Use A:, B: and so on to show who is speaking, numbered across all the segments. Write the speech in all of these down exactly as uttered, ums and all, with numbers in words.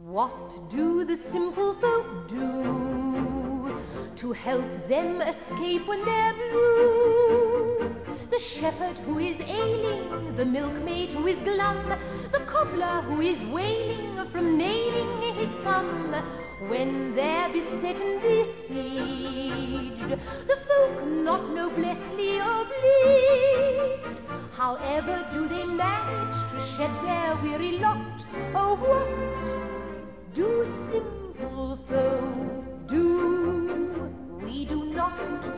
A: What do the simple folk do to help them escape when they're blue? The shepherd who is ailing, the milkmaid who is glum, the cobbler who is wailing from nailing his thumb. When they're beset and besieged, the folk not noblessly obliged, however do they manage to shed their weary lot? Oh, what do simple folk do? We do not.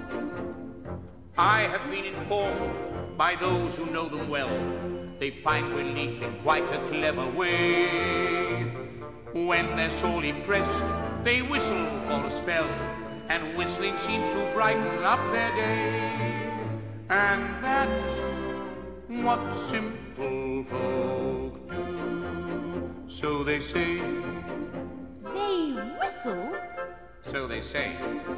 B: I have been informed by those who know them well. They find relief in quite a clever way. When they're sorely pressed, they whistle for a spell, and whistling seems to brighten up their day. And that's what simple folk do. So they say.
A: They whistle?
B: So they say.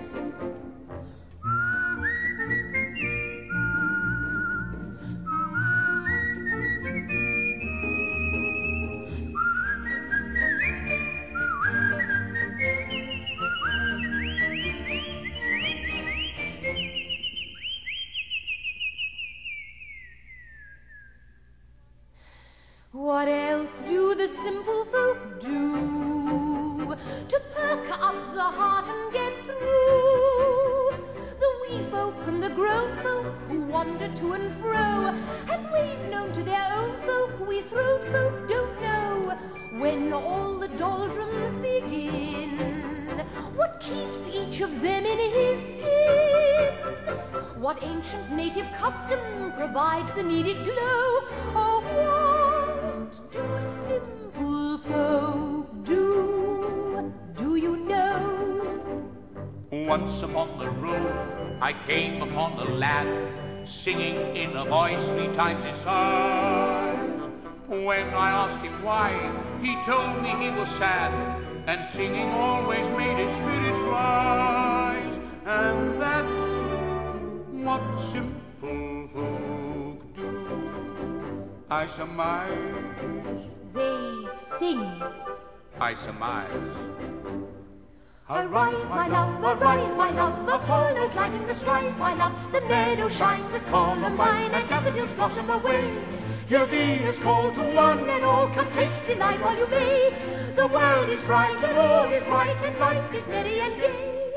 A: What else do the simple folk do to perk up the heart and get through? The wee folk and the grown folk who wander to and fro have ways known to their own folk we throat folk don't know. When all the doldrums begin, what keeps each of them in his skin? What ancient native custom provides the needed glow? Oh, what do simple folk do? Do you know?
B: Once upon the road I came upon a lad singing in a voice three times his size. When I asked him why, he told me he was sad, and singing always made his spirits rise. And that's what simple folk do. I surmise.
A: They sing.
B: I surmise.
A: Arise, my love, arise, my love, Apollo's light in the skies, my love. The meadows shine with columbine, and daffodils blossom away. Hear Venus call to one, and all come taste delight while you may. The world is bright, and all is right, and life is merry and gay.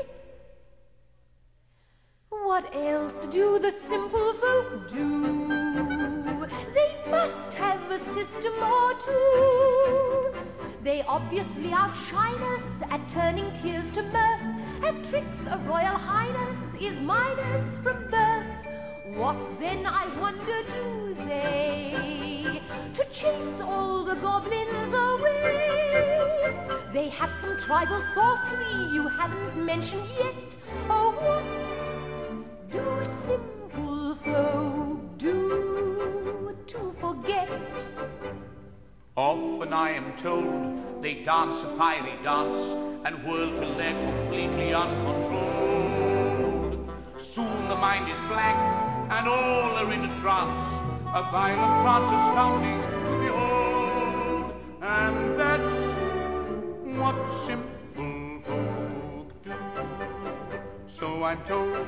A: What else do the simple folk do? They must have a system or two. They obviously outshine us at turning tears to mirth, have tricks a royal highness is minus from birth. What then, I wonder, do they to chase all the goblins away? They have some tribal sorcery you haven't mentioned yet. Oh, what do simple folk do to forget?
B: Often I am told they dance a fiery dance and whirl till they're completely uncontrolled. Soon the mind is blank and all are in a trance, a violent trance astounding to behold. And that's what simple folk do. So I'm told.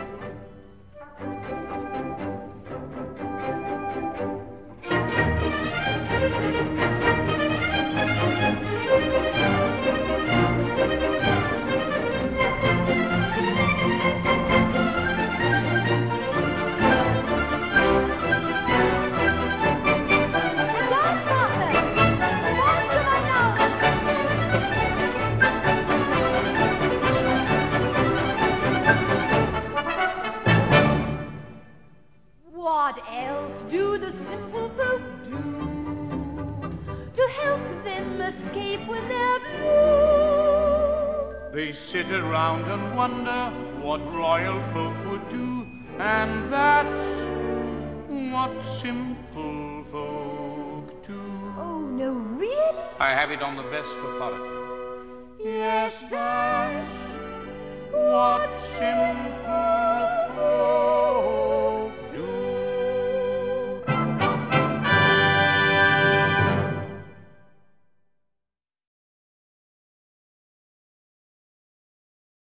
A: What else do the simple folk do to help them escape when they're blue?
B: They sit around and wonder what royal folk would do, and that's what simple folk do.
A: Oh, no, really?
B: I have it on the best authority.
A: Yes, that's
B: What simple